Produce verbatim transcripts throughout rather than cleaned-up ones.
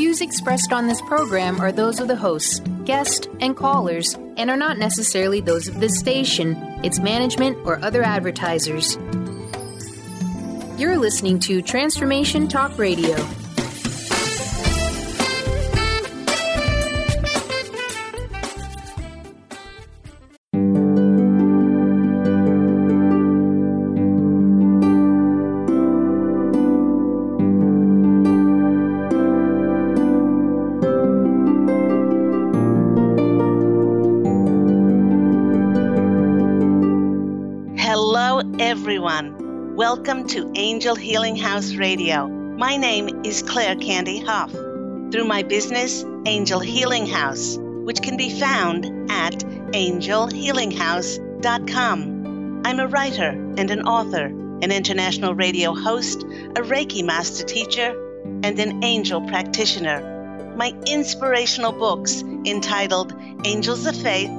views expressed on this program are those of the hosts, guests, and callers, and are not necessarily those of this station, its management, or other advertisers. You're listening to Transformation Talk Radio. Everyone, welcome to Angel Healing House Radio. My name is Claire Candy Huff. Through my business, Angel Healing House, which can be found at angel healing house dot com. I'm a writer and an author, an international radio host, a Reiki master teacher, and an angel practitioner. My inspirational books entitled Angels of Faith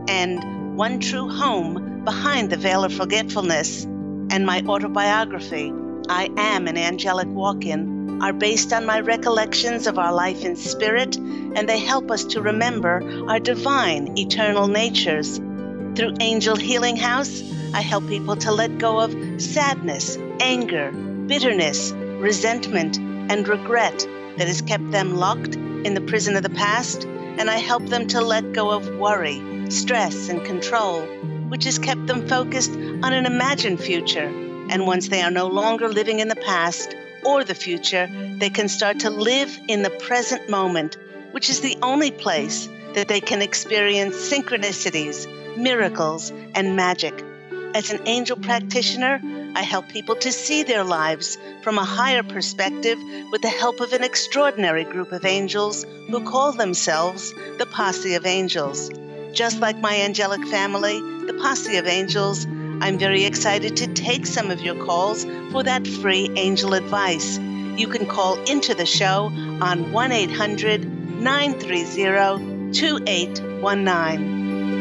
and One True Home Behind the Veil of Forgetfulness, and my autobiography, I Am an Angelic Walk-In, are based on my recollections of our life in spirit, and they help us to remember our divine, eternal natures. Through Angel Healing House, I help people to let go of sadness, anger, bitterness, resentment, and regret that has kept them locked in the prison of the past, and I help them to let go of worry, stress, and control, which has kept them focused on an imagined future. And once they are no longer living in the past or the future, they can start to live in the present moment, which is the only place that they can experience synchronicities, miracles, and magic. As an angel practitioner, I help people to see their lives from a higher perspective with the help of an extraordinary group of angels who call themselves the Posse of Angels. Just like my angelic family, the Posse of Angels, I'm very excited to take some of your calls for that free angel advice. You can call into the show on one eight hundred nine three zero two eight one nine.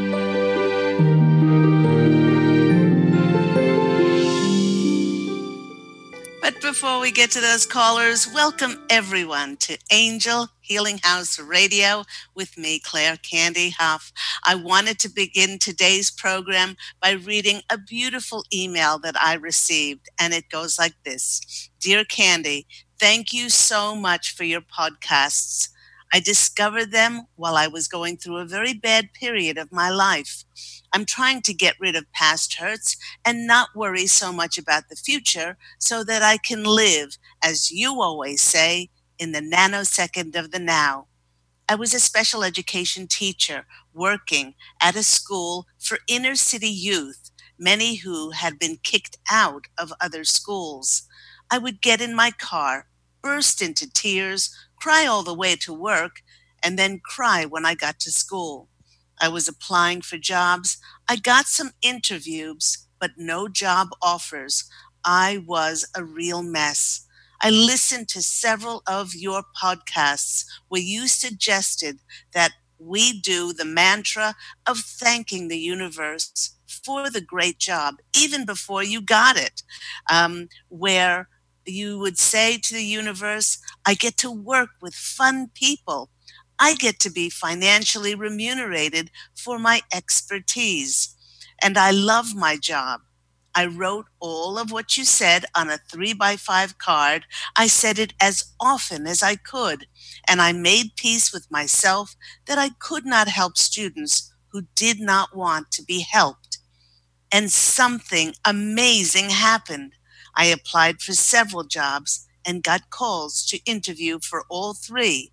But before we get to those callers, welcome everyone to Angel Healing House Radio with me, Claire Candy Huff. I wanted to begin today's program by reading a beautiful email that I received, and it goes like this. Dear Candy, thank you so much for your podcasts. I discovered them while I was going through a very bad period of my life. I'm trying to get rid of past hurts and not worry so much about the future so that I can live, as you always say, in the nanosecond of the now. I was a special education teacher working at a school for inner city youth, many who had been kicked out of other schools. I would get in my car, burst into tears, cry all the way to work, and then cry when I got to school. I was applying for jobs. I got some interviews, but no job offers. I was a real mess. I listened to several of your podcasts where you suggested that we do the mantra of thanking the universe for the great job, even before you got it, um, where you would say to the universe, I get to work with fun people. I get to be financially remunerated for my expertise. And I love my job. I wrote all of what you said on a three by five card. I said it as often as I could. And I made peace with myself that I could not help students who did not want to be helped. And something amazing happened. I applied for several jobs and got calls to interview for all three.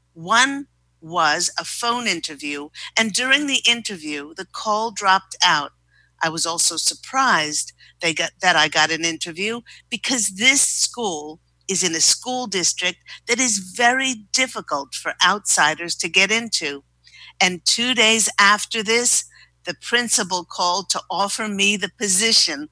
One was a phone interview, and during the interview, the call dropped out. I was also surprised they got, that I got an interview because this school is in a school district that is very difficult for outsiders to get into. And two days after this, the principal called to offer me the position.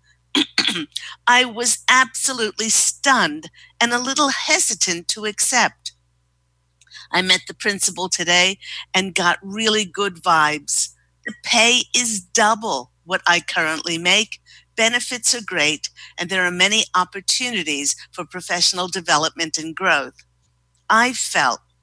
I was absolutely stunned and a little hesitant to accept. I met the principal today and got really good vibes. The pay is double what I currently make. Benefits are great, and there are many opportunities for professional development and growth. I felt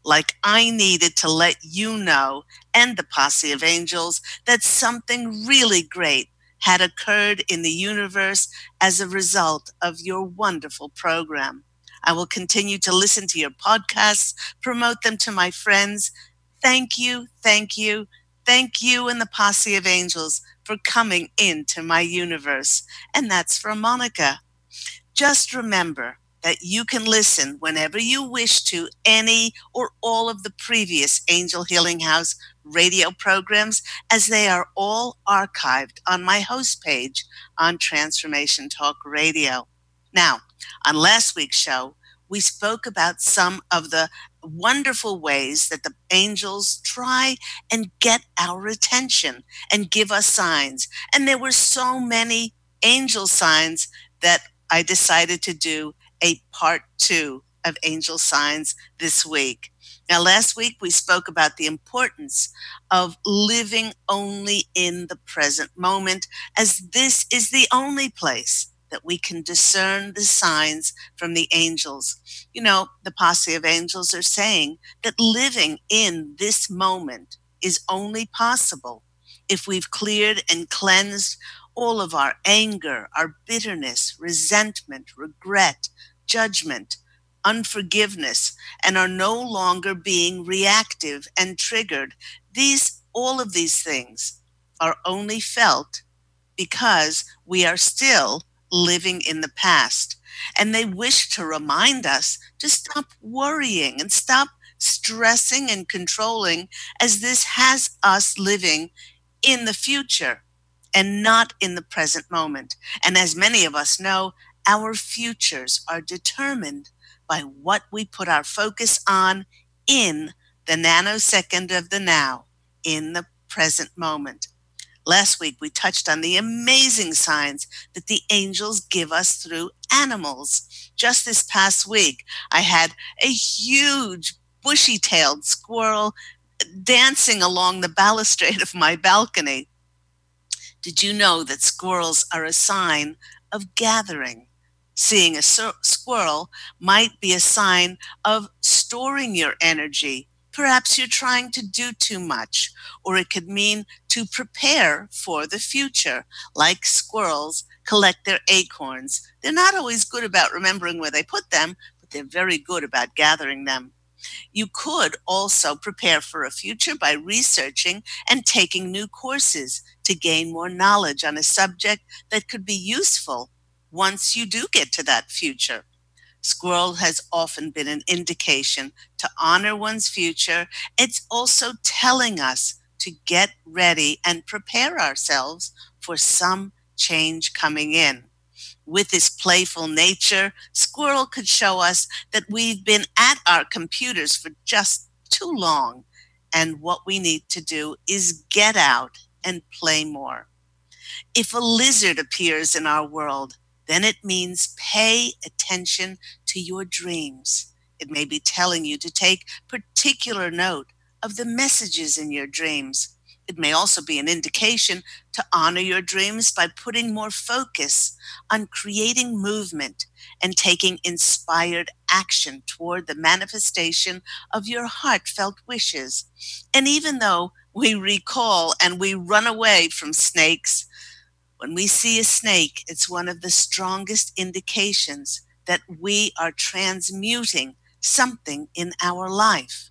like I needed to let you know and the posse of angels that something really great had occurred in the universe as a result of your wonderful program. I will continue to listen to your podcasts, promote them to my friends. Thank you, thank you, thank you and the posse of angels for coming into my universe. And that's from Monica. Just remember that you can listen whenever you wish to any or all of the previous Angel Healing House radio programs, as they are all archived on my host page on Transformation Talk Radio. Now, on last week's show, we spoke about some of the wonderful ways that the angels try and get our attention and give us signs. And there were so many angel signs that I decided to do a part two of angel signs this week. Now, last week we spoke about the importance of living only in the present moment, as this is the only place that we can discern the signs from the angels. You know, the posse of angels are saying that living in this moment is only possible if we've cleared and cleansed all of our anger, our bitterness, resentment, regret, judgment, unforgiveness, and are no longer being reactive and triggered. These, all of these things are only felt because we are still living in the past. And they wish to remind us to stop worrying and stop stressing and controlling, as this has us living in the future and not in the present moment. And as many of us know, our futures are determined by what we put our focus on in the nanosecond of the now, in the present moment. Last week, we touched on the amazing signs that the angels give us through animals. Just this past week, I had a huge bushy-tailed squirrel dancing along the balustrade of my balcony. Did you know that squirrels are a sign of gathering? Seeing a squirrel might be a sign of storing your energy. Perhaps you're trying to do too much, or it could mean to prepare for the future. Like squirrels collect their acorns. They're not always good about remembering where they put them, but they're very good about gathering them. You could also prepare for a future by researching and taking new courses to gain more knowledge on a subject that could be useful once you do get to that future. Squirrel has often been an indication to honor one's future. It's also telling us to get ready and prepare ourselves for some change coming in. With his playful nature, Squirrel could show us that we've been at our computers for just too long, and what we need to do is get out and play more. If a lizard appears in our world, then it means pay attention to your dreams. It may be telling you to take particular note of the messages in your dreams. It may also be an indication to honor your dreams by putting more focus on creating movement and taking inspired action toward the manifestation of your heartfelt wishes. And even though we recall and we run away from snakes, when we see a snake, it's one of the strongest indications that we are transmuting something in our life.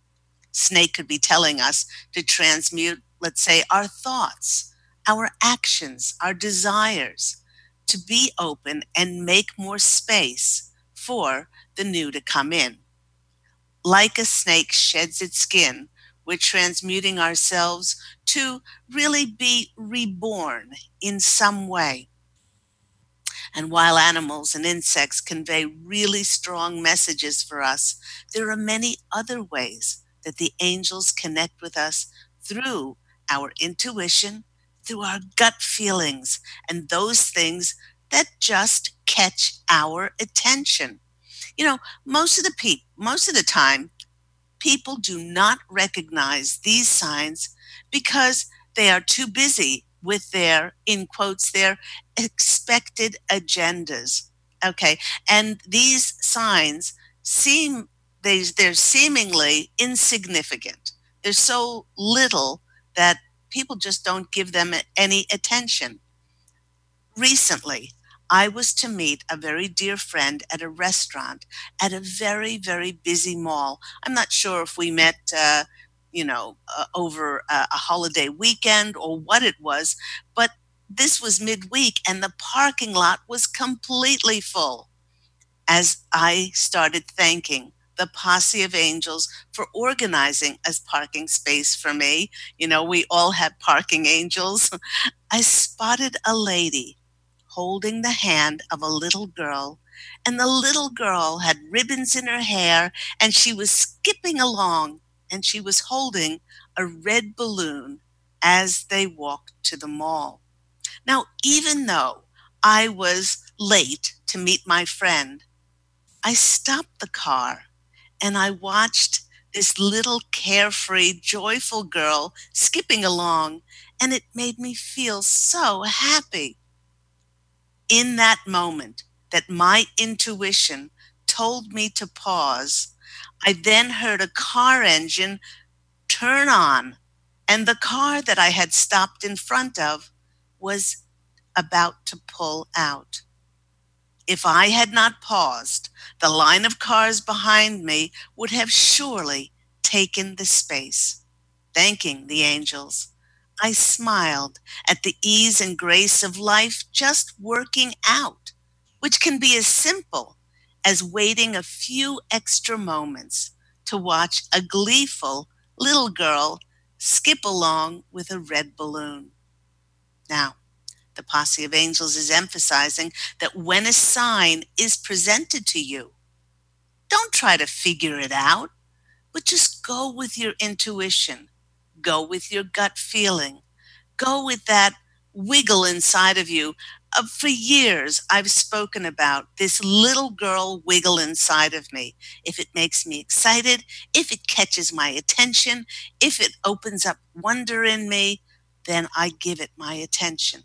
Snake could be telling us to transmute, let's say, our thoughts, our actions, our desires, to be open and make more space for the new to come in. Like a snake sheds its skin, we're transmuting ourselves to really be reborn in some way. And while animals and insects convey really strong messages for us, there are many other ways that the angels connect with us through our intuition, through our gut feelings, and those things that just catch our attention. You know, most of the people, most of the time, people do not recognize these signs because they are too busy with their, in quotes, their expected agendas. Okay, and these signs seem they, they're seemingly insignificant. They're so little that people just don't give them any attention. Recently, I was to meet a very dear friend at a restaurant at a very, very busy mall. I'm not sure if we met, uh, you know, uh, over a, a holiday weekend or what it was, but this was midweek and the parking lot was completely full. As I started thanking the Posse of Angels for organizing a parking space for me, you know, we all have parking angels. I spotted a lady holding the hand of a little girl, and the little girl had ribbons in her hair, and she was skipping along, and she was holding a red balloon as they walked to the mall. Now, even though I was late to meet my friend, I stopped the car and I watched this little carefree, joyful girl skipping along, and it made me feel so happy. In that moment that my intuition told me to pause, I then heard a car engine turn on, and the car that I had stopped in front of was about to pull out. If I had not paused, the line of cars behind me would have surely taken the space. Thanking the angels, I smiled at the ease and grace of life just working out, which can be as simple as waiting a few extra moments to watch a gleeful little girl skip along with a red balloon. Now, the Posse of Angels is emphasizing that when a sign is presented to you, don't try to figure it out, but just go with your intuition. Go with your gut feeling. Go with that wiggle inside of you. Uh, for years, I've spoken about this little girl wiggle inside of me. If it makes me excited, if it catches my attention, if it opens up wonder in me, then I give it my attention.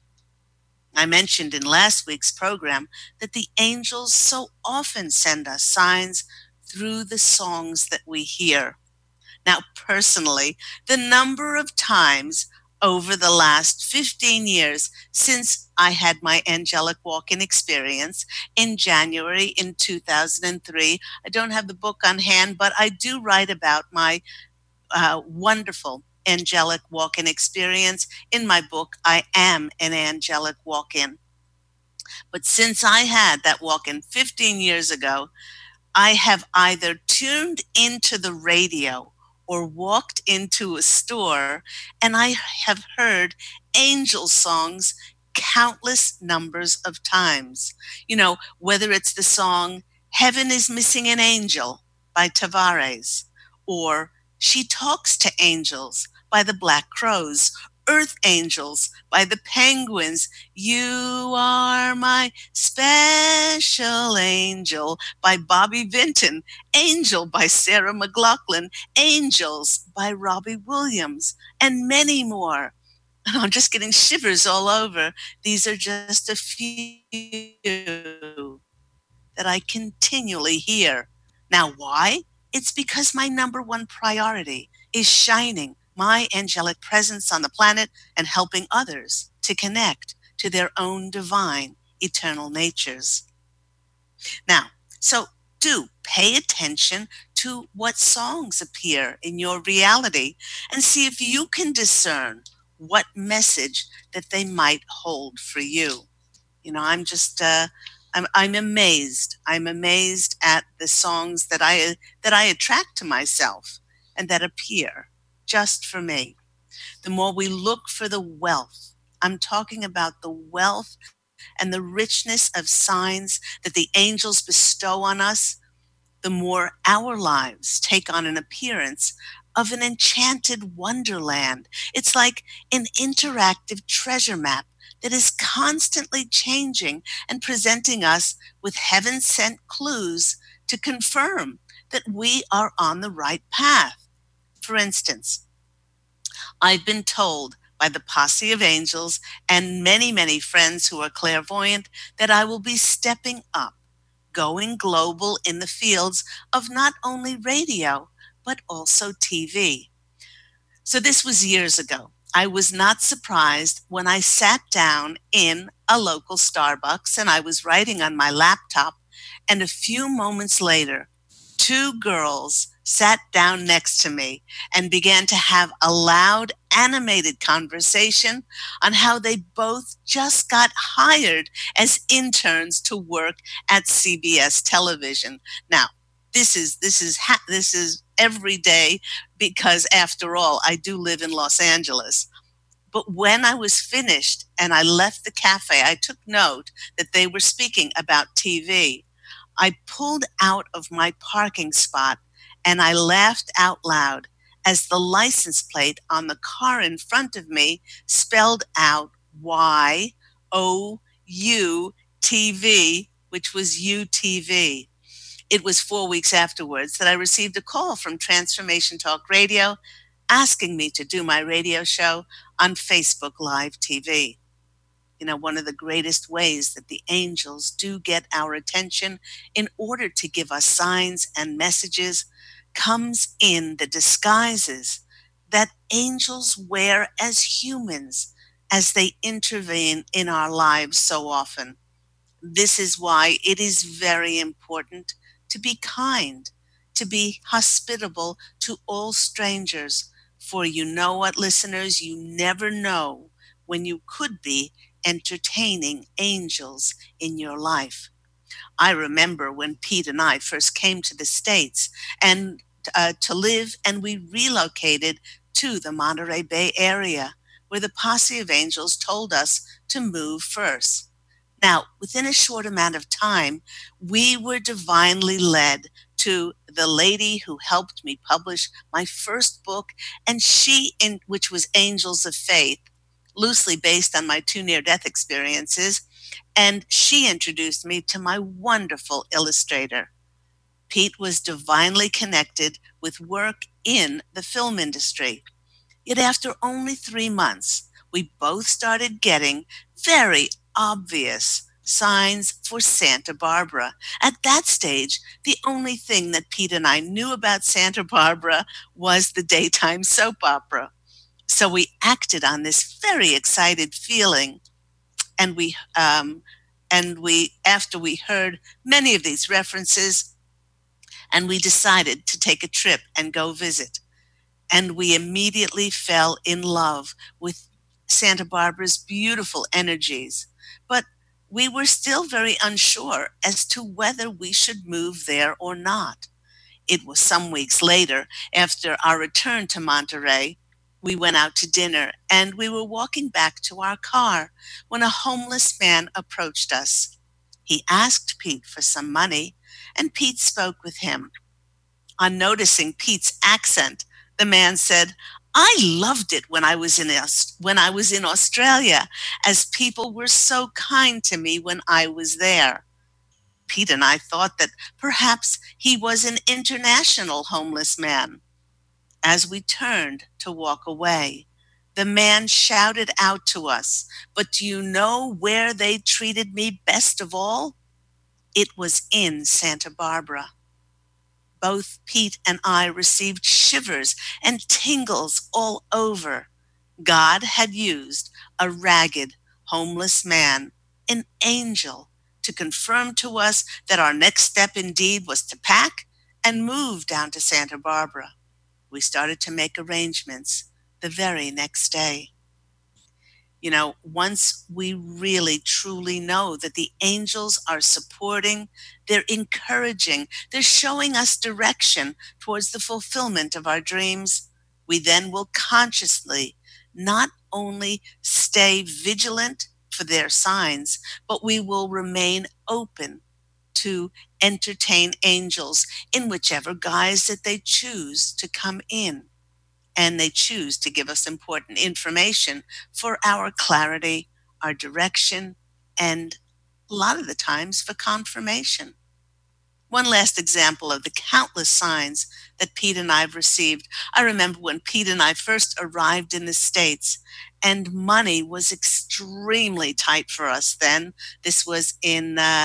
I mentioned in last week's program that the angels so often send us signs through the songs that we hear. Now, personally, the number of times over the last fifteen years since I had my angelic walk-in experience in January in two thousand three, I don't have the book on hand, but I do write about my uh, wonderful angelic walk-in experience in my book, I Am an Angelic Walk-in. But since I had that walk-in fifteen years ago, I have either tuned into the radio or walked into a store and I have heard angel songs countless numbers of times. You know, whether it's the song Heaven is Missing an Angel by Tavares, or She Talks to Angels by the Black Crowes, Earth Angels by the Penguins, You Are My Special Angel by Bobby Vinton, Angel by Sarah McLachlan, Angels by Robbie Williams, and many more. I'm just getting shivers all over. These are just a few that I continually hear. Now, why? It's because my number one priority is shining my angelic presence on the planet and helping others to connect to their own divine, eternal natures. Now, so do pay attention to what songs appear in your reality and see if you can discern what message that they might hold for you. You know, I'm just, uh, I'm, I'm amazed. I'm amazed at the songs that I that I attract to myself and that appear just for me. The more we look for the wealth, I'm talking about the wealth and the richness of signs that the angels bestow on us, the more our lives take on an appearance of an enchanted wonderland. It's like an interactive treasure map that is constantly changing and presenting us with heaven-sent clues to confirm that we are on the right path. For instance, I've been told by the Posse of Angels and many, many friends who are clairvoyant that I will be stepping up going global in the fields of not only radio, but also T V. So this was years ago. I was not surprised when I sat down in a local Starbucks and I was writing on my laptop, and a few moments later, two girls sat down next to me and began to have a loud, animated conversation on how they both just got hired as interns to work at C B S television. Now, this is this is ha- this is every day, because after all, I do live in Los Angeles. But when I was finished and I left the cafe, I took note that they were speaking about T V. I pulled out of my parking spot and I laughed out loud as the license plate on the car in front of me spelled out Y O U T V, which was U T V. It was four weeks afterwards that I received a call from Transformation Talk Radio asking me to do my radio show on Facebook Live T V. You know, one of the greatest ways that the angels do get our attention in order to give us signs and messages comes in the disguises that angels wear as humans as they intervene in our lives so often. This is why it is very important to be kind, to be hospitable to all strangers. For you know what, listeners, you never know when you could be entertaining angels in your life. I remember when Pete and I first came to the States and uh, to live, and we relocated to the Monterey Bay area, where the Posse of Angels told us to move first. Now, within a short amount of time, we were divinely led to the lady who helped me publish my first book, and she, in which was Angels of Faith, loosely based on my two near-death experiences, and she introduced me to my wonderful illustrator. Pete was divinely connected with work in the film industry. Yet after only three months, we both started getting very obvious signs for Santa Barbara. At that stage, the only thing that Pete and I knew about Santa Barbara was the daytime soap opera. So we acted on this very excited feeling, and we, um, and we, after we heard many of these references, and we decided to take a trip and go visit. And we immediately fell in love with Santa Barbara's beautiful energies. But we were still very unsure as to whether we should move there or not. It was some weeks later, after our return to Monterey, we went out to dinner and we were walking back to our car when a homeless man approached us. He asked Pete for some money, and Pete spoke with him. On noticing Pete's accent, the man said, "I loved it when I was in when I was in Australia, as people were so kind to me when I was there." Pete and I thought that perhaps he was an international homeless man. As we turned to walk away, the man shouted out to us, "But do you know where they treated me best of all? It was in Santa Barbara." Both Pete and I received shivers and tingles all over. God had used a ragged, homeless man, an angel, to confirm to us that our next step indeed was to pack and move down to Santa Barbara. We started to make arrangements the very next day. You know, once we really truly know that the angels are supporting, they're encouraging, they're showing us direction towards the fulfillment of our dreams, we then will consciously not only stay vigilant for their signs, but we will remain open to entertain angels in whichever guise that they choose to come in. And they choose to give us important information for our clarity, our direction, and a lot of the times for confirmation. One last example of the countless signs that Pete and I have received. I remember when Pete and I first arrived in the States, and money was extremely tight for us then. This was in uh,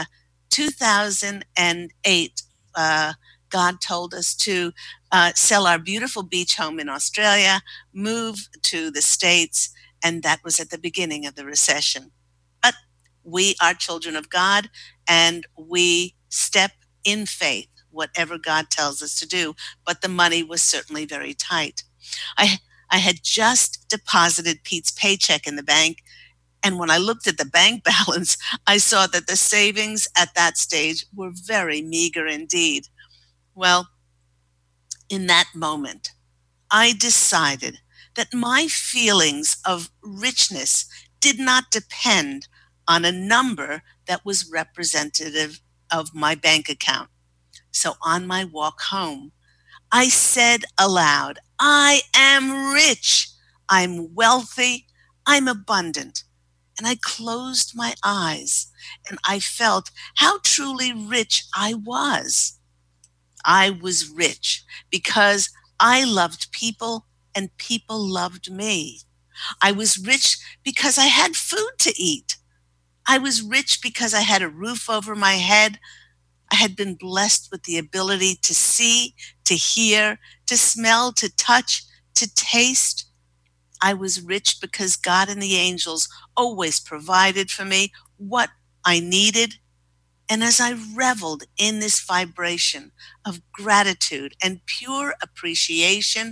two thousand eight, uh, God told us to uh, sell our beautiful beach home in Australia, move to the States, and that was at the beginning of the recession. But we are children of God, and we step in faith, whatever God tells us to do. But the money was certainly very tight. I I had just deposited Pete's paycheck in the bank, and when I looked at the bank balance, I saw that the savings at that stage were very meager indeed. Well, in that moment, I decided that my feelings of richness did not depend on a number that was representative of my bank account. So on my walk home, I said aloud, I am rich, I'm wealthy, I'm abundant. And I closed my eyes and I felt how truly rich I was. I was rich because I loved people and people loved me. I was rich because I had food to eat. I was rich because I had a roof over my head. I had been blessed with the ability to see, to hear, to smell, to touch, to taste. I was rich because God and the angels always provided for me what I needed. And as I reveled in this vibration of gratitude and pure appreciation,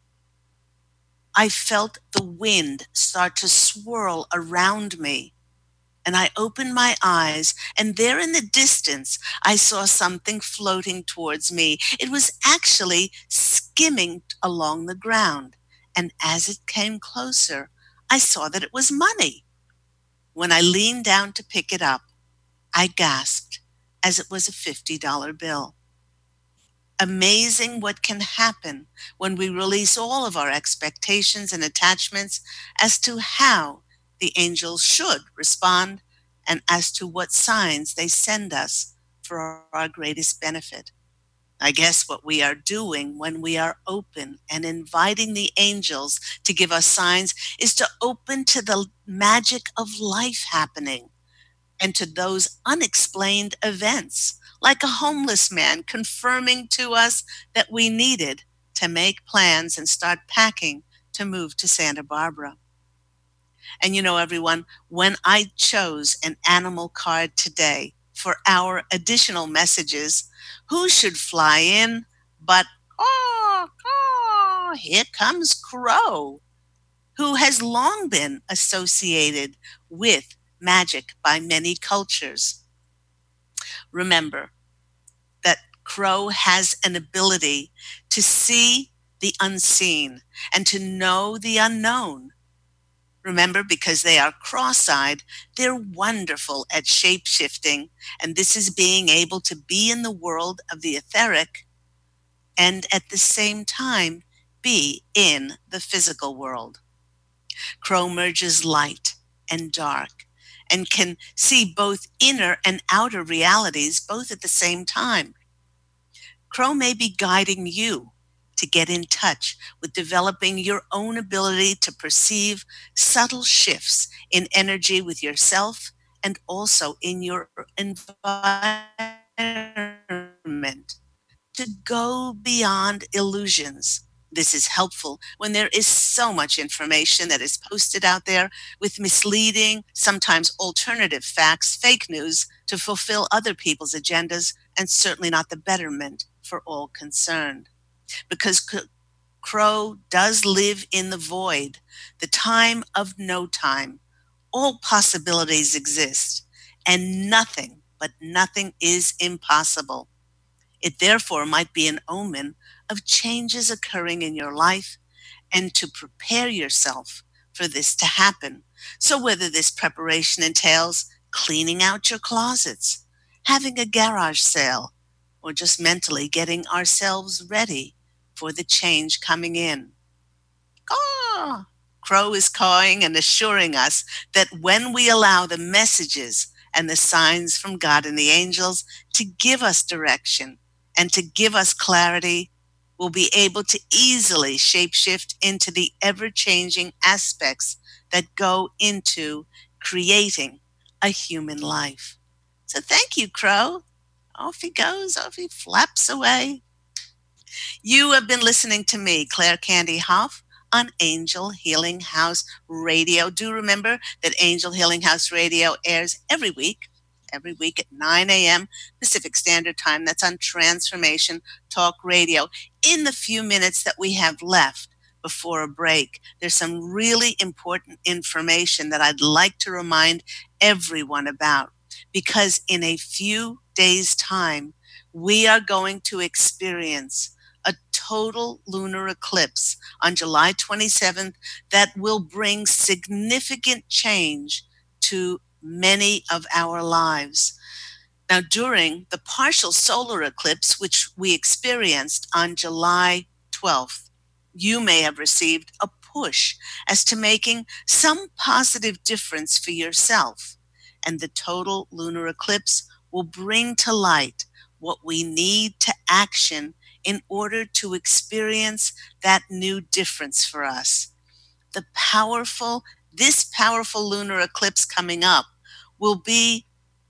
I felt the wind start to swirl around me. And I opened my eyes, and there in the distance, I saw something floating towards me. It was actually skimming along the ground. And as it came closer, I saw that it was money. When I leaned down to pick it up, I gasped as it was a fifty dollar bill. Amazing what can happen when we release all of our expectations and attachments as to how the angels should respond and as to what signs they send us for our greatest benefit. I guess what we are doing when we are open and inviting the angels to give us signs is to open to the magic of life happening and to those unexplained events, like a homeless man confirming to us that we needed to make plans and start packing to move to Santa Barbara. And you know, everyone, when I chose an animal card today for our additional messages, who should fly in but, oh, oh, here comes Crow, who has long been associated with magic by many cultures. Remember that Crow has an ability to see the unseen and to know the unknown. Remember, because they are cross-eyed, they're wonderful at shape-shifting, and this is being able to be in the world of the etheric and at the same time be in the physical world. Crow merges light and dark and can see both inner and outer realities both at the same time. Crow may be guiding you to get in touch with developing your own ability to perceive subtle shifts in energy with yourself and also in your environment, to go beyond illusions. This is helpful when there is so much information that is posted out there with misleading, sometimes alternative facts, fake news, to fulfill other people's agendas and certainly not the betterment for all concerned. Because Crow does live in the void, the time of no time. All possibilities exist, and nothing, but nothing is impossible. It therefore might be an omen of changes occurring in your life and to prepare yourself for this to happen. So whether this preparation entails cleaning out your closets, having a garage sale, or just mentally getting ourselves ready for the change coming in. Caw! Crow is cawing and assuring us that when we allow the messages and the signs from God and the angels to give us direction and to give us clarity, we'll be able to easily shapeshift into the ever-changing aspects that go into creating a human life. So thank you, Crow. Off he goes, off he flaps away. You have been listening to me, Claire Candy Hough, on Angel Healing House Radio. Do remember that Angel Healing House Radio airs every week, every week at nine a.m. Pacific Standard Time. That's on Transformation Talk Radio. In the few minutes that we have left before a break, there's some really important information that I'd like to remind everyone about, because in a few days' time, we are going to experience a total lunar eclipse on July twenty-seventh that will bring significant change to many of our lives. Now, during the partial solar eclipse, which we experienced on July twelfth, you may have received a push as to making some positive difference for yourself. And the total lunar eclipse will bring to light what we need to action in order to experience that new difference for us. The powerful, this powerful lunar eclipse coming up will be,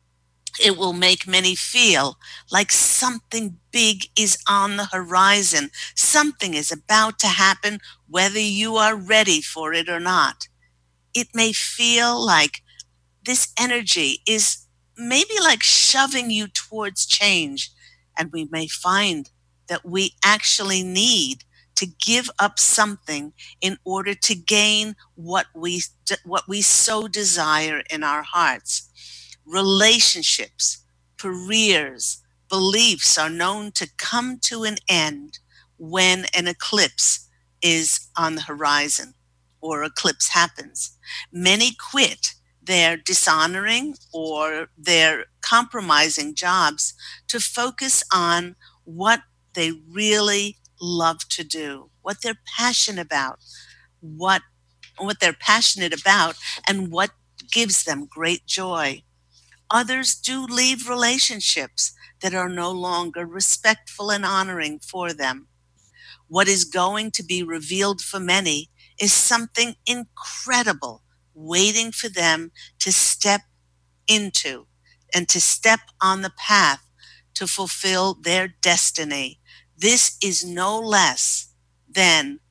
it will make many feel like something big is on the horizon. Something is about to happen, whether you are ready for it or not. It may feel like this energy is maybe like shoving you towards change, and we may find that we actually need to give up something in order to gain what we what we so desire in our hearts. Relationships, careers, beliefs are known to come to an end when an eclipse is on the horizon or eclipse happens. Many quit their dishonoring or their compromising jobs to focus on what they really love to do, what they're passionate about, what, what they're passionate about, and what gives them great joy. Others do leave relationships that are no longer respectful and honoring for them. What is going to be revealed for many is something incredible waiting for them to step into and to step on the path to fulfill their destiny. This is no less than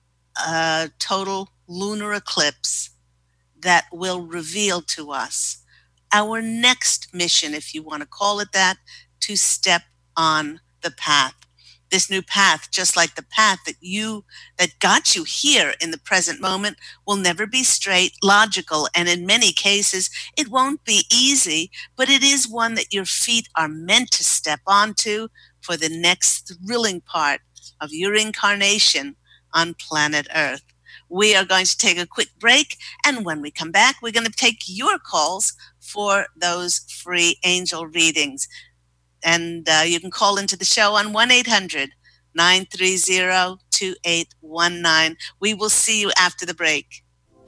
a total lunar eclipse that will reveal to us our next mission, if you want to call it that, to step on the path. This new path, just like the path that you that got you here in the present moment, will never be straight, logical, and in many cases, it won't be easy, but it is one that your feet are meant to step onto for the next thrilling part of your incarnation on planet Earth. We are going to take a quick break, and when we come back, we're going to take your calls for those free angel readings. And uh, you can call into the show on one eight hundred nine three zero two eight one nine. We will see you after the break.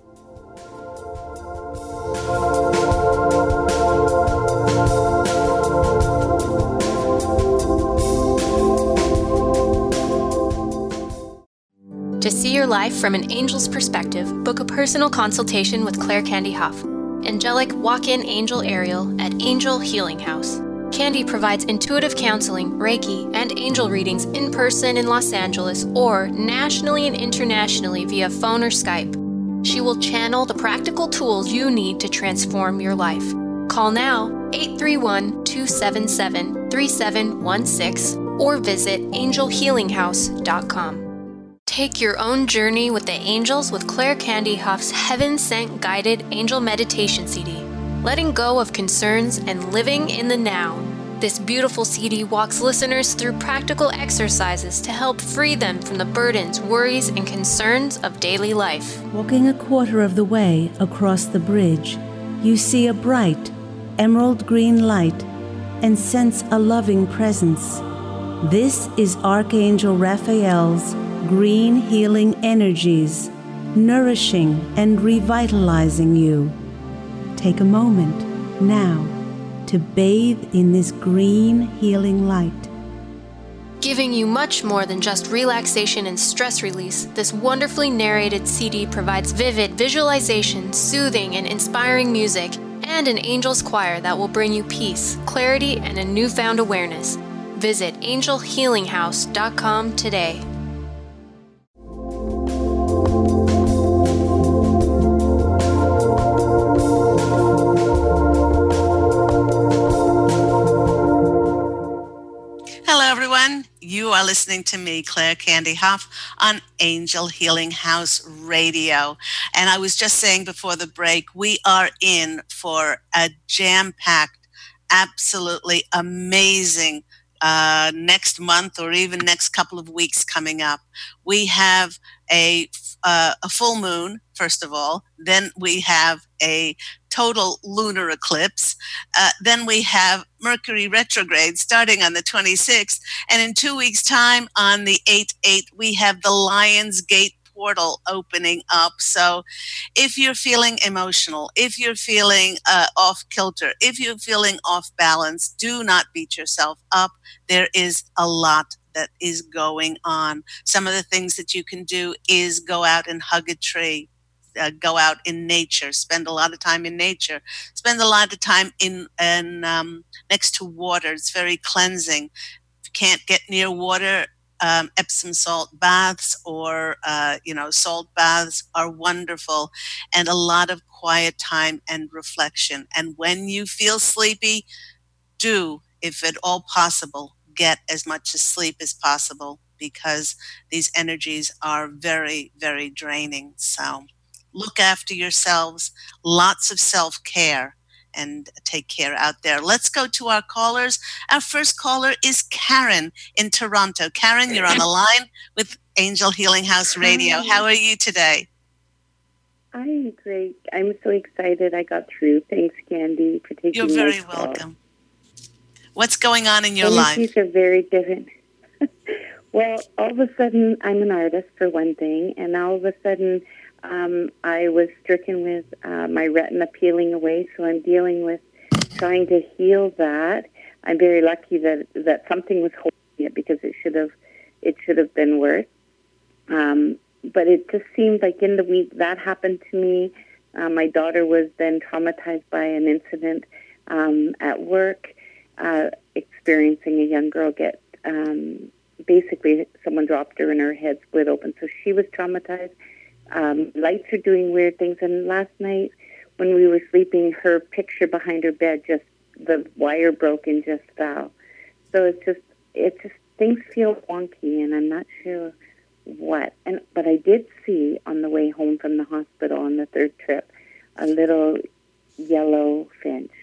To see your life from an angel's perspective, book a personal consultation with Claire Candy Hough, Angelic Walk-In Angel Ariel at Angel Healing House. Candy provides intuitive counseling, Reiki, and angel readings in person in Los Angeles or nationally and internationally via phone or Skype. She will channel the practical tools you need to transform your life. Call now, eight three one, two seven seven, three seven one six, or visit angel healing house dot com. Take your own journey with the angels with Claire Candy Hough's Heaven Sent Guided Angel Meditation C D. Letting go of concerns and living in the now. This beautiful C D walks listeners through practical exercises to help free them from the burdens, worries, and concerns of daily life. Walking a quarter of the way across the bridge, you see a bright, emerald green light and sense a loving presence. This is Archangel Raphael's green healing energies, nourishing and revitalizing you. Take a moment now to bathe in this green healing light. Giving you much more than just relaxation and stress release, this wonderfully narrated C D provides vivid visualization, soothing and inspiring music, and an Angels Choir that will bring you peace, clarity, and a newfound awareness. Visit angel healing house dot com today. Hello, everyone. You are listening to me, Claire Candy Hough, on Angel Healing House Radio. And I was just saying before the break, we are in for a jam-packed, absolutely amazing uh, next month or even next couple of weeks coming up. We have a, uh, a full moon, first of all. Then we have a total lunar eclipse. Uh, then we have Mercury retrograde starting on the twenty-sixth. And in two weeks' time, on the eighth eight, we have the Lion's Gate portal opening up. So if you're feeling emotional, if you're feeling uh, off kilter, if you're feeling off balance, do not beat yourself up. There is a lot that is going on. Some of the things that you can do is go out and hug a tree. Uh, go out in nature, spend a lot of time in nature, spend a lot of time in and um, next to water. It's very cleansing. If you can't get near water, um, Epsom salt baths or uh, you know salt baths are wonderful, and a lot of quiet time and reflection. And when you feel sleepy, do, if at all possible, get as much sleep as possible, because these energies are very, very draining. So look after yourselves, lots of self-care, and take care out there. Let's go to our callers. Our first caller is Karen in Toronto. Karen, you're on the line with Angel Healing House Radio. Hi. How are you today? I'm great. I'm so excited I got through. Thanks, Candy, for taking You're very my call. welcome. What's going on in your Energies life? are very different. Well, all of a sudden, I'm an artist, for one thing, and all of a sudden, Um, I was stricken with uh, my retina peeling away, so I'm dealing with trying to heal that. I'm very lucky that that something was holding it, because it should have it should have been worse. Um, but it just seemed like in the week that happened to me. Uh, my daughter was then traumatized by an incident um, at work, uh, experiencing a young girl get um, basically someone dropped her and her head split open, so she was traumatized. Um, lights are doing weird things. And last night when we were sleeping, her picture behind her bed, just the wire broke and just fell. So it's just, it just, things feel wonky, and I'm not sure what. And But I did see on the way home from the hospital on the third trip a little yellow finch.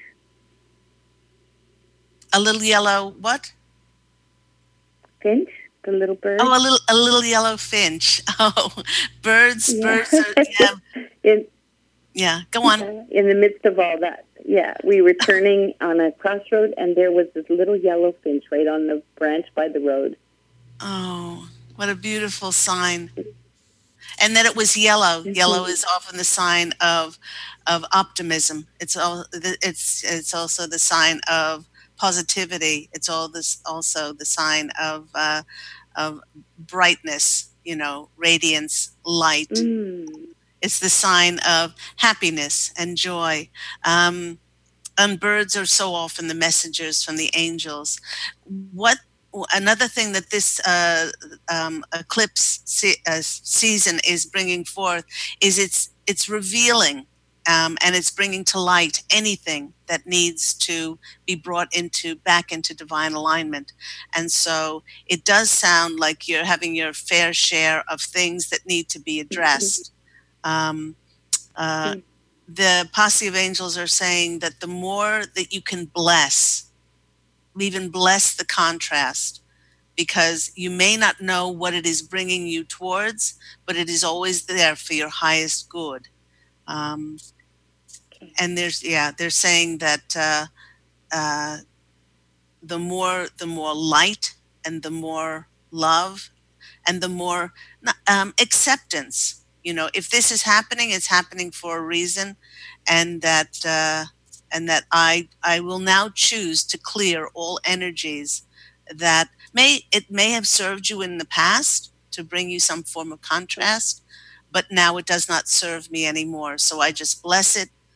A little yellow what? Finch? The little bird? Oh, a little a little yellow finch. Oh, birds, Yeah. birds are, yeah. in, Yeah, go on. in the midst of all that, yeah, we were turning on a crossroad, and there was this little yellow finch right on the branch by the road. Oh, what a beautiful sign. And that it was yellow. Mm-hmm. Yellow is often the sign of of optimism. It's all it's it's also the sign of positivity. It's all this also the sign of uh, of brightness, you know, radiance, light. Mm. It's the sign of happiness and joy. Um, and birds are so often the messengers from the angels. What another thing that this uh, um, eclipse se- uh, season is bringing forth is it's it's revealing. Um, and it's bringing to light anything that needs to be brought into back into divine alignment. And so it does sound like you're having your fair share of things that need to be addressed. Um, uh, the posse of angels are saying that the more that you can bless, even bless the contrast, because you may not know what it is bringing you towards, but it is always there for your highest good. Um, and there's, yeah, they're saying that uh, uh, the more, the more light and the more love and the more um, acceptance. You know, if this is happening, it's happening for a reason, and that uh, and that I I will now choose to clear all energies that may it may have served you in the past to bring you some form of contrast, but now it does not serve me anymore. So I just bless it,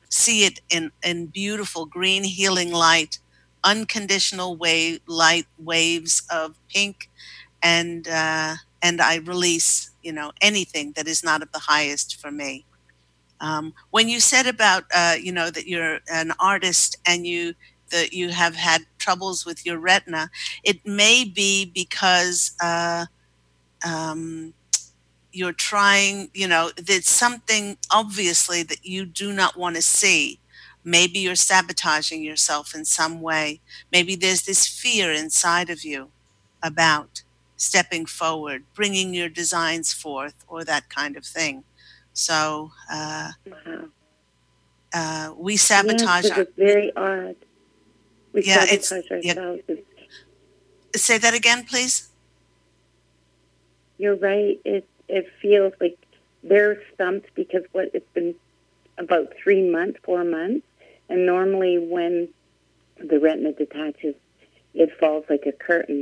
see it in, in beautiful green healing light, unconditional wave, light waves of pink, and uh, and I release, you know, anything that is not of the highest for me. Um, when you said about, uh, you know, that you're an artist and you that you have had troubles with your retina, it may be because uh, um, you're trying, you know, there's something obviously that you do not want to see. Maybe you're sabotaging yourself in some way. Maybe there's this fear inside of you about stepping forward, bringing your designs forth, or that kind of thing. So uh, Wow. uh, we Yes, sabotage. because Our, it's very odd. We yeah, it's sabotage yeah. ourselves. Say that again, please. You're right. It it feels like they're stumped because what it's been about three months, four months, and normally when the retina detaches, it falls like a curtain.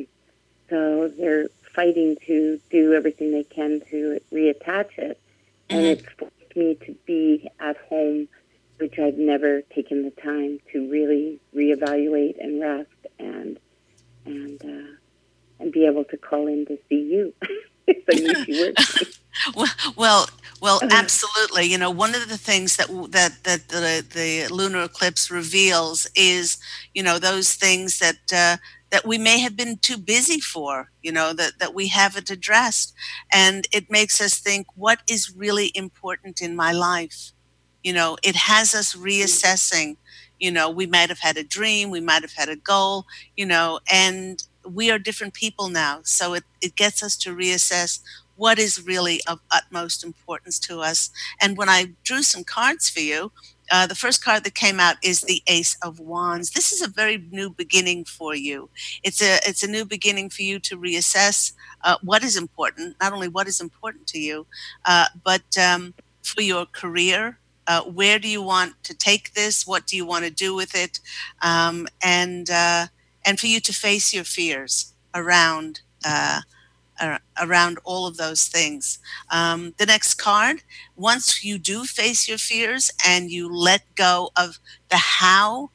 So they're fighting to do everything they can to reattach it, and Mm-hmm. it's forced me to be at home, which I've never taken the time to really reevaluate and rest and and uh, and be able to call in to see you. If I knew you were. Well, well, well, absolutely. You know, one of the things that that that the, the lunar eclipse reveals is, you know, those things that uh, that we may have been too busy for, you know, that that we haven't addressed, and it makes us think, what is really important in my life? You know, it has us reassessing. You know, we might have had a dream, we might have had a goal, you know, and we are different people now. So it, it gets us to reassess what is really of utmost importance to us. And when I drew some cards for you, uh, the first card that came out is the Ace of Wands. This is a very new beginning for you. It's a it's a new beginning for you to reassess uh, what is important, not only what is important to you, uh, but um, for your career. Uh, where do you want to take this? What do you want to do with it? Um, and uh, and for you to face your fears around uh, ar- around all of those things. Um, the next card, once you do face your fears and you let go of the how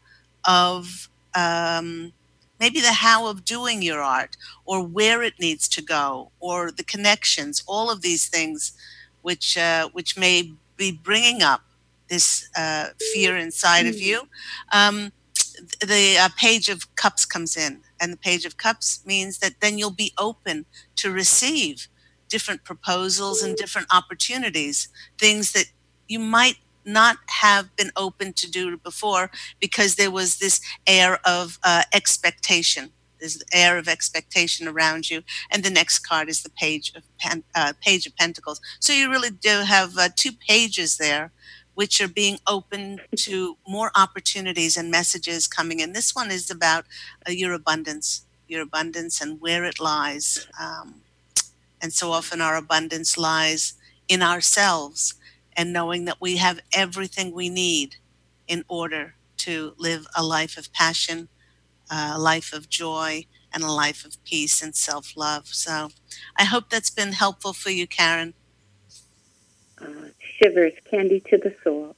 of um, maybe the how of doing your art, or where it needs to go, or the connections, all of these things which uh, which may be bringing up this uh, fear inside of you. Um, the uh, Page of Cups comes in, and the Page of Cups means that then you'll be open to receive different proposals and different opportunities, things that you might not have been open to do before because there was this air of uh, expectation. There's the air of expectation around you. And the next card is the Page of Pen- uh, Page of Pentacles. So you really do have uh, two pages there which are being open to more opportunities and messages coming in. This one is about uh, your abundance, your abundance and where it lies. Um, and so often our abundance lies in ourselves and knowing that we have everything we need in order to live a life of passion, a life of joy, and a life of peace and self-love. So I hope that's been helpful for you, Karen. Uh, shivers, candy to the soul.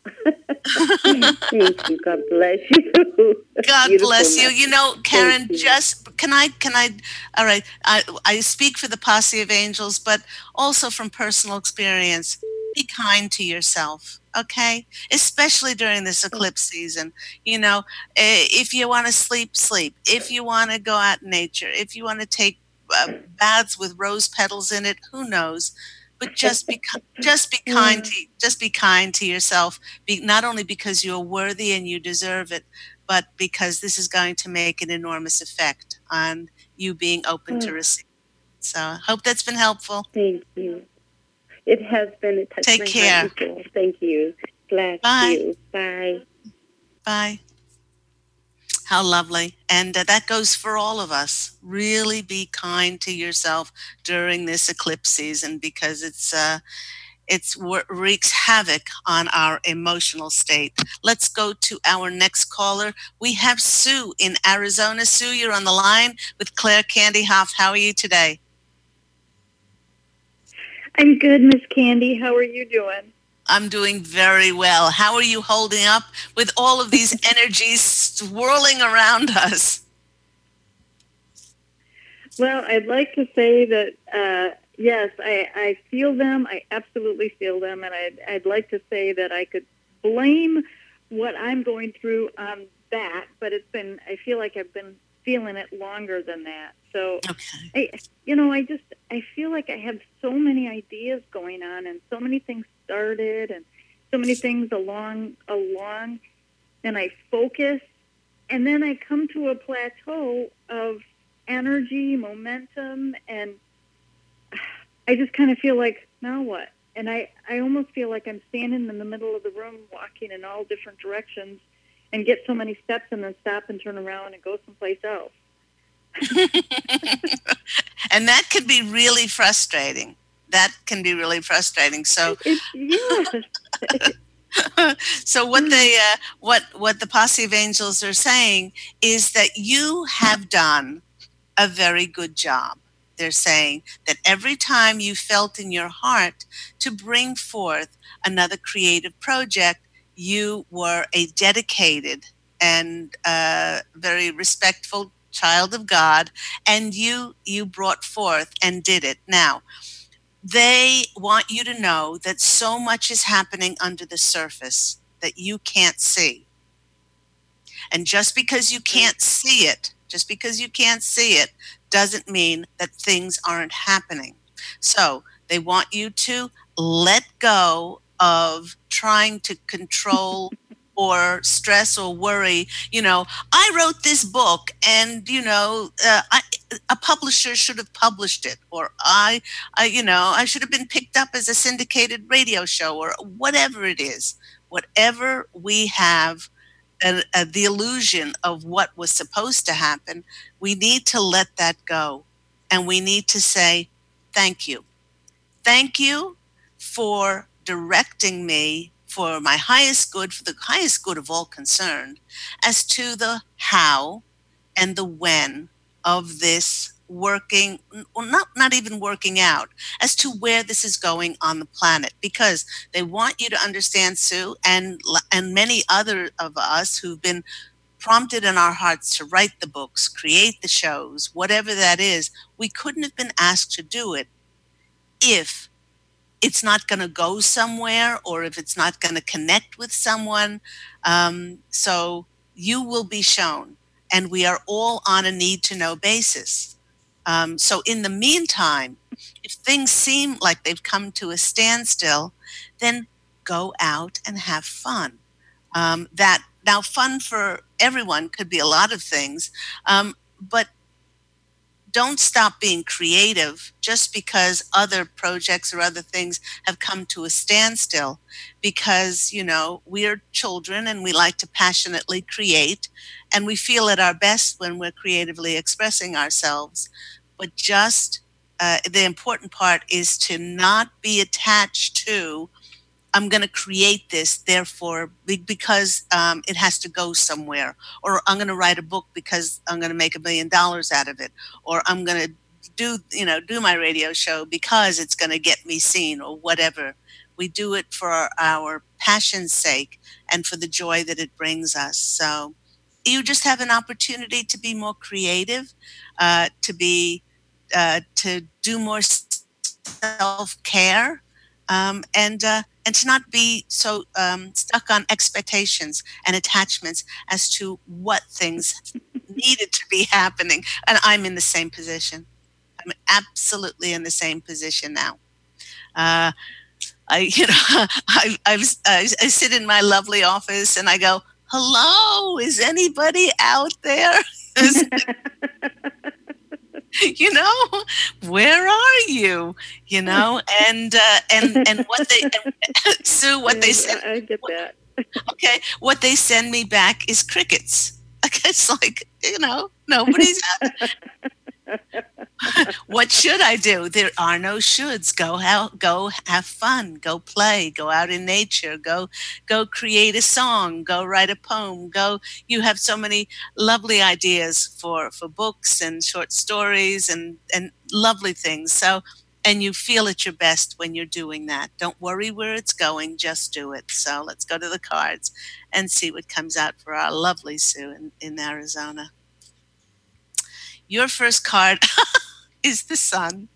Thank you. God bless you. God Beautiful bless you. message. You know, Karen, you. just can I, can I, all right, I, I speak for the Posse of Angels, but also from personal experience. Be kind to yourself, okay? Especially during this eclipse season. You know, eh, if you want to sleep, sleep. If you want to go out in nature, if you want to take uh, baths with rose petals in it, who knows? But just be just be kind to just be kind to yourself. Be, not only because you're worthy and you deserve it, but because this is going to make an enormous effect on you being open to receive. So I hope that's been helpful. Thank you. It has been. It touched Take my care. heart and soul. Thank you. Bless Bye. you. Bye. Bye. How lovely. And uh, that goes for all of us. Really be kind to yourself during this eclipse season because it's uh, it's wreaks havoc on our emotional state. Let's go to our next caller. We have Sue in Arizona. Sue, you're on the line with Claire Candy Hoff. How are you today? I'm good, Miss Candy. How are you doing? I'm doing very well. How are you holding up with all of these energies swirling around us? Well, I'd like to say that, uh, yes, I, I feel them. I absolutely feel them. And I'd, I'd like to say that I could blame what I'm going through on that, but it's been, I feel like I've been feeling it longer than that. So, okay. I, you know, I just, I feel like I have so many ideas going on and so many things started and so many things along, along, and I focus, and then I come to a plateau of energy, momentum, and I just kind of feel like, now what? And I, I almost feel like I'm standing in the middle of the room walking in all different directions and get so many steps and then stop and turn around and go someplace else. And that can be really frustrating. That can be really frustrating. So, it, yes. so what they, uh, what what the Posse of Angels are saying is that you have done a very good job. They're saying that every time you felt in your heart to bring forth another creative project, you were a dedicated and uh, very respectful child of God, and you you brought forth and did it. Now, they want you to know that so much is happening under the surface that you can't see. And just because you can't see it, just because you can't see it, doesn't mean that things aren't happening. So they want you to let go of trying to control or stress or worry. You know, I wrote this book and, you know, uh, I, a publisher should have published it, or I, I, you know, I should have been picked up as a syndicated radio show, or whatever it is. Whatever we have, uh, uh, the illusion of what was supposed to happen, we need to let that go. And we need to say, thank you. Thank you for directing me for my highest good, for the highest good of all concerned, as to the how and the when of this working, or not, not even working out, as to where this is going on the planet. Because they want you to understand, Sue, and, and many other of us who've been prompted in our hearts to write the books, create the shows, whatever that is, we couldn't have been asked to do it if it's not going to go somewhere, or if it's not going to connect with someone. Um, so you will be shown, and we are all on a need-to-know basis. Um, so in the meantime, if things seem like they've come to a standstill, then go out and have fun. Um, that now, fun for everyone could be a lot of things, um, but don't stop being creative just because other projects or other things have come to a standstill, because, you know, we are children and we like to passionately create, and we feel at our best when we're creatively expressing ourselves. But just uh, the important part is to not be attached to, I'm going to create this, therefore, because um, it has to go somewhere, or I'm going to write a book because I'm going to make a million dollars out of it, or I'm going to do, you know, do my radio show because it's going to get me seen, or whatever. We do it for our, our passion's sake and for the joy that it brings us. So you just have an opportunity to be more creative, uh, to be, uh, to do more self-care, um, and uh, and to not be so um, stuck on expectations and attachments as to what things needed to be happening. And I'm in the same position. I'm absolutely in the same position now. Uh, I, you know, I, I, I, I sit in my lovely office and I go, "Hello, is anybody out there?" You know, where are you? You know, and uh, and and what they and, Sue, what they send. I get that. Okay, what they send me back is crickets. It's like, you know, nobody's out. What should I do? There are no shoulds. Go out, go have fun, go play, go out in nature, go go create a song, go write a poem, go. You have so many lovely ideas for, for books and short stories and, and lovely things. So and you feel at your best when you're doing that. Don't worry where it's going, just do it. So let's go to the cards and see what comes out for our lovely Sue in, in Arizona. Your first card is the sun.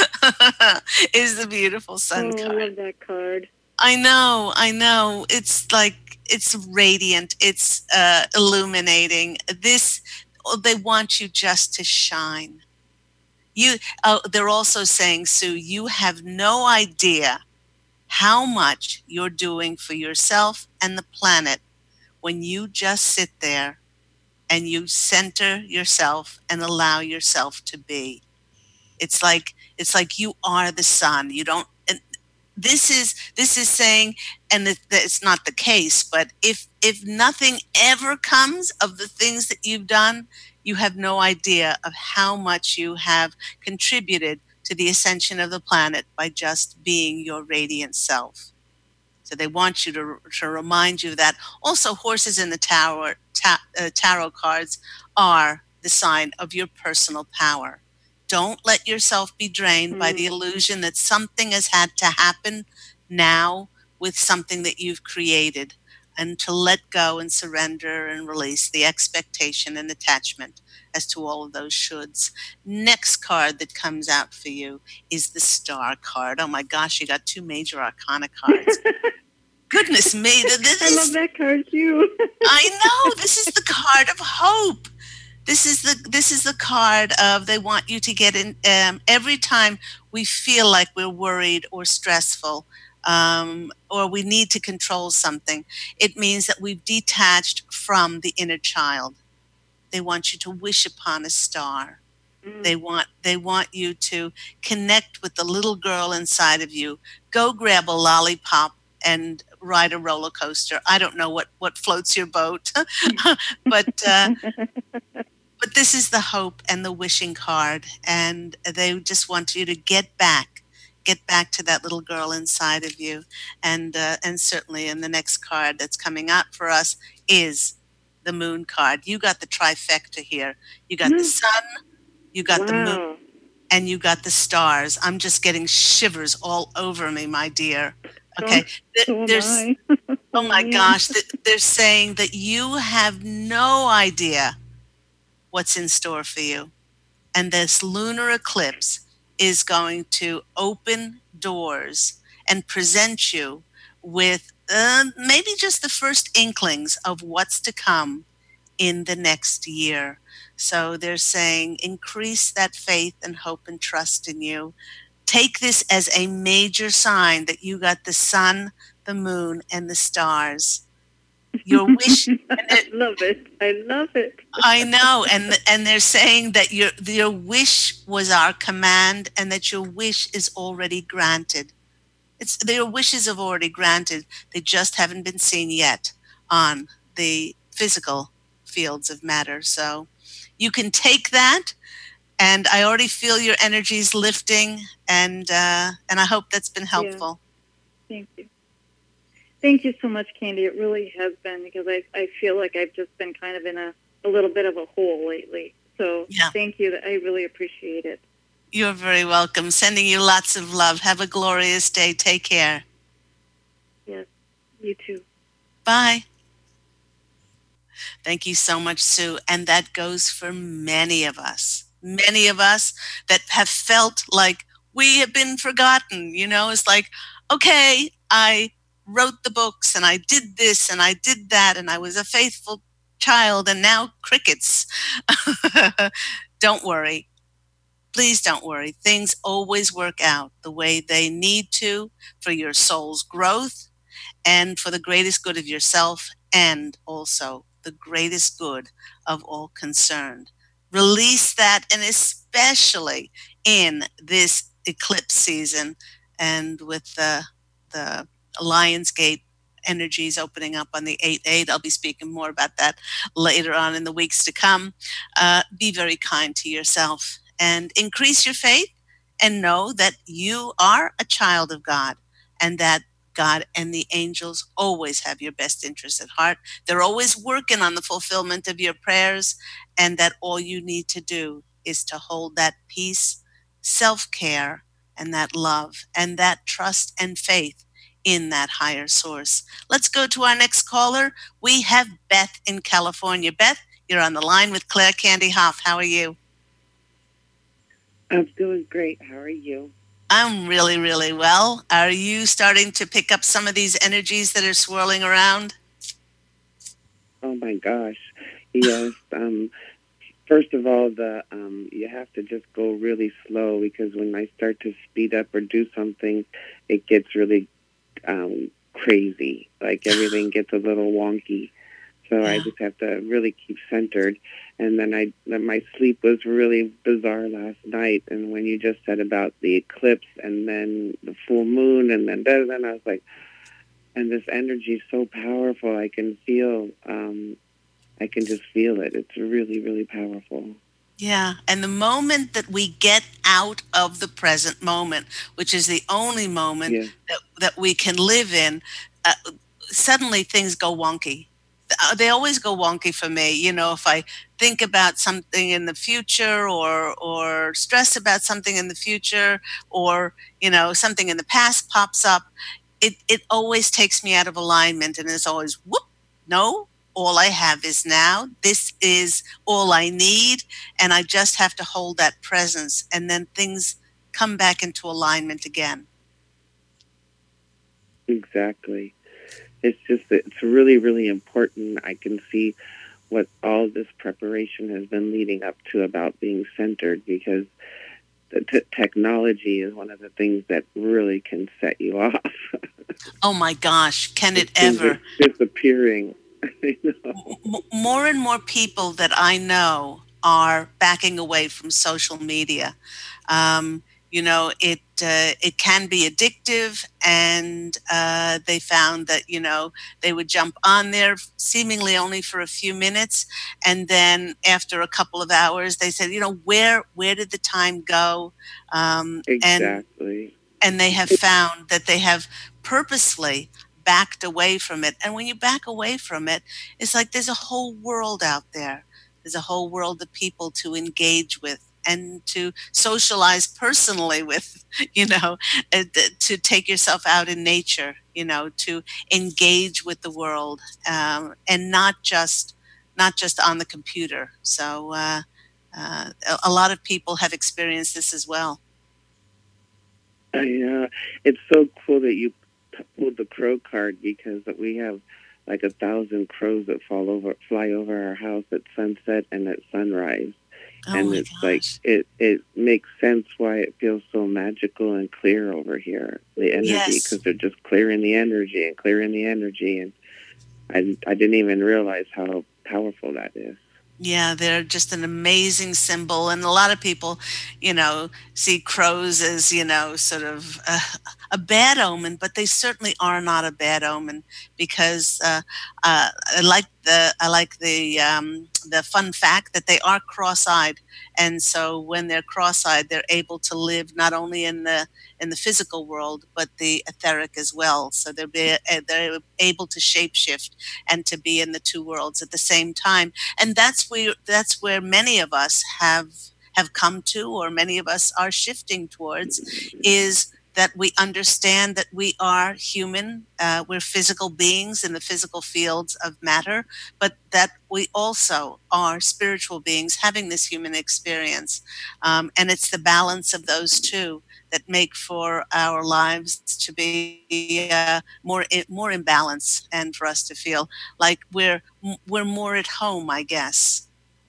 Is the beautiful sun oh, card. I love that card. I know, I know. It's like, it's radiant. It's uh, illuminating. This, they want you just to shine. You, uh, they're also saying, Sue, you have no idea how much you're doing for yourself and the planet when you just sit there and you center yourself and allow yourself to be. It's like, it's like you are the sun. You don't, and this is, this is saying, and it, it's not the case, but if, if nothing ever comes of the things that you've done, you have no idea of how much you have contributed to the ascension of the planet by just being your radiant self. So they want you to, to remind you of that. Also, horses in the tower, ta- uh, tarot cards are the sign of your personal power. Don't let yourself be drained mm. by the illusion that something has had to happen now with something that you've created, and to let go and surrender and release the expectation and attachment as to all of those shoulds. Next card that comes out for you is the Star card. Oh my gosh, you got two major arcana cards. Goodness me. This I love that card too. I know. This is the card of hope. This is the this is the card of, they want you to get in. Um, every time we feel like we're worried or stressful, um, or we need to control something, it means that we've detached from the inner child. They want you to wish upon a star. Mm. They want they want you to connect with the little girl inside of you. Go grab a lollipop and ride a roller coaster. I don't know what, what floats your boat, but uh, but this is the hope and the wishing card, and they just want you to get back, get back to that little girl inside of you, and uh, and certainly in the next card that's coming up for us is the moon card. You got the trifecta here. You got mm. the sun, you got wow. the moon, and you got the stars. I'm just getting shivers all over me, my dear. Okay, so there's, I. oh my gosh, they're saying that you have no idea what's in store for you. And this lunar eclipse is going to open doors and present you with uh, maybe just the first inklings of what's to come in the next year. So they're saying increase that faith and hope and trust in you. Take this as a major sign that you got the sun, the moon, and the stars. Your wish. And I love it. I love it. I know, and and they're saying that your your wish was our command, and that your wish is already granted. It's their wishes have already granted. They just haven't been seen yet on the physical fields of matter. So you can take that. And I already feel your energies lifting, and uh, and I hope that's been helpful. Yeah. Thank you. Thank you so much, Candy. It really has been, because I, I feel like I've just been kind of in a, a little bit of a hole lately. So yeah. Thank you. I really appreciate it. You're very welcome. Sending you lots of love. Have a glorious day. Take care. Yes, you too. Bye. Thank you so much, Sue. And that goes for many of us. Many of us that have felt like we have been forgotten. You know, it's like, okay, I wrote the books and I did this and I did that and I was a faithful child, and now crickets. Don't worry. Please don't worry. Things always work out the way they need to for your soul's growth and for the greatest good of yourself, and also the greatest good of all concerned. Release that, and especially in this eclipse season, and with the the Lionsgate energies opening up on the eight eight. I'll be speaking more about that later on in the weeks to come. Uh, be very kind to yourself and increase your faith, and know that you are a child of God, and that God and the angels always have your best interests at heart. They're always working on the fulfillment of your prayers, and that all you need to do is to hold that peace, self-care, and that love and that trust and faith in that higher source. Let's go to our next caller. We have Beth in California. Beth, you're on the line with Claire Candy Hoff. How are you? I'm doing great. How are you? I'm really, really well. Are you starting to pick up some of these energies that are swirling around? Oh my gosh. Yes. um, first of all, the um, you have to just go really slow, because when I start to speed up or do something, it gets really um, crazy. Like everything gets a little wonky. So yeah. I just have to really keep centered. And then I, my sleep was really bizarre last night. And when you just said about the eclipse and then the full moon and then da, then I was like, and this energy is so powerful. I can feel, um, I can just feel it. It's really, really powerful. Yeah, and the moment that we get out of the present moment, which is the only moment yeah. that, that we can live in, uh, suddenly things go wonky. They always go wonky for me. You know, if I think about something in the future or or stress about something in the future, or, you know, something in the past pops up, it, it always takes me out of alignment, and it's always, whoop, no, all I have is now. This is all I need, and I just have to hold that presence, and then things come back into alignment again. Exactly. It's just, it's really, really important. I can see what all this preparation has been leading up to about being centered, because the t- technology is one of the things that really can set you off. Oh my gosh, can it ever? Disappearing. You know? M- more and more people that I know are backing away from social media. Um, you know, it uh, it can be addictive, and uh, they found that, you know, they would jump on there seemingly only for a few minutes, and then after a couple of hours, they said, you know, where where did the time go? Um, exactly. And, and they have found that they have purposely backed away from it. And when you back away from it, it's like there's a whole world out there. There's a whole world of people to engage with and to socialize personally with, you know, uh, to take yourself out in nature, you know, to engage with the world, um, and not just not just on the computer. So uh, uh, a lot of people have experienced this as well. I know. It's so cool that you pulled the crow card, because we have like a thousand crows that fall over, fly over our house at sunset and at sunrise. Oh, and my it's gosh. like it, it makes sense why it feels so magical and clear over here. The energy, because Yes. they're just clearing the energy and clearing the energy, and I I didn't even realize how powerful that is. Yeah, they're just an amazing symbol. And a lot of people, you know, see crows as, you know, sort of a, a bad omen, but they certainly are not a bad omen, because uh, uh, I like the I like the um, the fun fact that they are cross-eyed, and so when they're cross-eyed, they're able to live not only in the in the physical world but the etheric as well. So they're be, they're able to shapeshift and to be in the two worlds at the same time. And that's where that's where many of us have have come to, or many of us are shifting towards, is that we understand that we are human, uh, we're physical beings in the physical fields of matter, but that we also are spiritual beings having this human experience. Um, and it's the balance of those two that make for our lives to be uh, more more in balance, and for us to feel like we're we're more at home, I guess.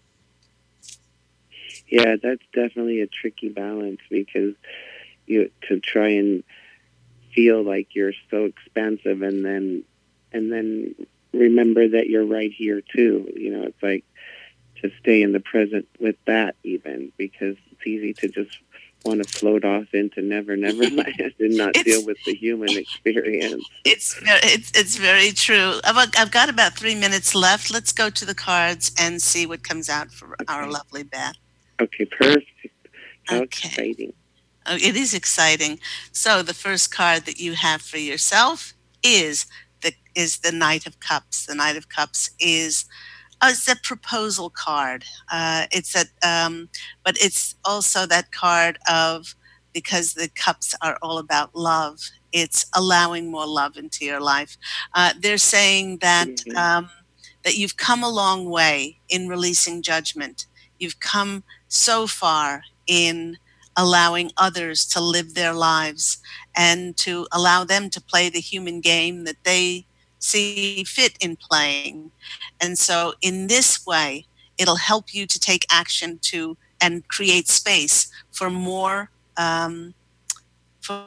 Yeah, that's definitely a tricky balance, because you to try and feel like you're so expansive, and then and then remember that you're right here too. You know, it's like to stay in the present with that, even, because it's easy to just want to float off into never, never land and not It's- deal with the human experience. It's very, it's it's very true. I've I've got about three minutes left. Let's go to the cards and see what comes out for our Okay. lovely Beth. Okay, perfect. How Okay. exciting. Oh, it is exciting. So the first card that you have for yourself is the is the Knight of Cups. The Knight of Cups is oh, it's a proposal card. Uh, it's a um, but it's also that card of because the cups are all about love. It's allowing more love into your life. Uh, they're saying that Mhm. um, that you've come a long way in releasing judgment. You've come so far in allowing others to live their lives and to allow them to play the human game that they see fit in playing. And so in this way, it'll help you to take action to and create space for more um, for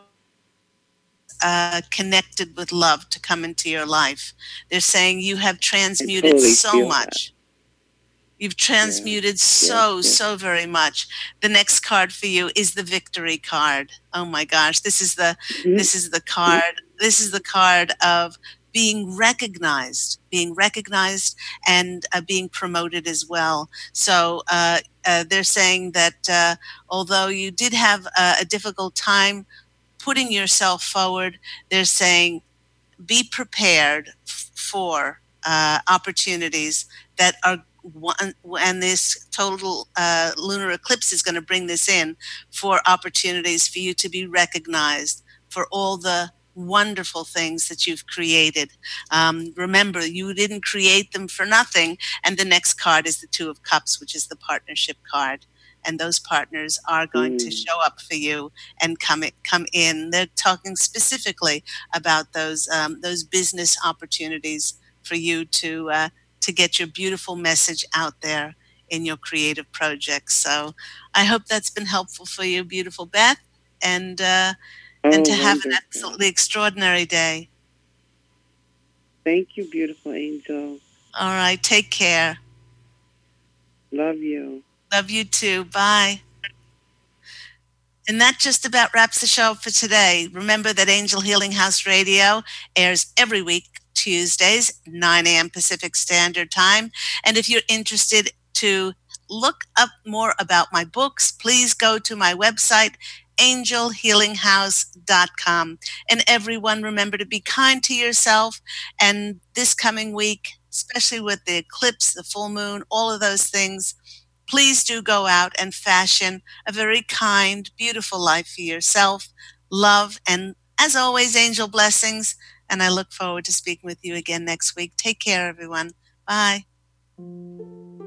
uh, connected with love to come into your life. They're saying you have I transmuted totally so feel that. much. You've Yes, transmuted yes, so, yes. so very much. The next card for you is the victory card. Oh my gosh, this is the Mhm. this is the card. This is the card of being recognized, being recognized and uh, being promoted as well. So uh, uh, they're saying that uh, although you did have a, a difficult time putting yourself forward, they're saying be prepared f- for uh, opportunities that are one, and this total uh, lunar eclipse is going to bring this in for opportunities for you to be recognized for all the wonderful things that you've created. Um, remember, you didn't create them for nothing. And the next card is the Two of Cups, which is the partnership card. And those partners are going to Mm. show up for you and come in, come in. They're talking specifically about those um, those business opportunities for you to uh, to get your beautiful message out there in your creative projects. So I hope that's been helpful for you, beautiful Beth, and uh, and Oh, to have an wonderful. absolutely extraordinary day. Thank you, beautiful angel. All right, take care. Love you. Love you too. Bye. And that just about wraps the show up for today. Remember that Angel Healing House Radio airs every week, Tuesdays, nine a.m. Pacific Standard Time. And if you're interested to look up more about my books, please go to my website, angel healing house dot com. And everyone, remember to be kind to yourself. And this coming week, especially with the eclipse, the full moon, all of those things, please do go out and fashion a very kind, beautiful life for yourself. Love, and as always, angel blessings. And I look forward to speaking with you again next week. Take care, everyone. Bye.